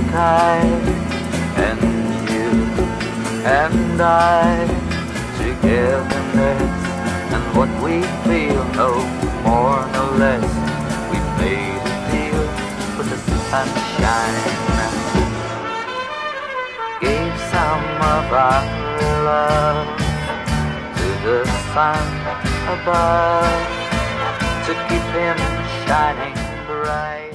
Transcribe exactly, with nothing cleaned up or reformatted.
sky, and you and I, togetherness and what we feel, no more, no less. We made a deal with the sunshine, gave some of our love to the sun above, to keep him shining bright.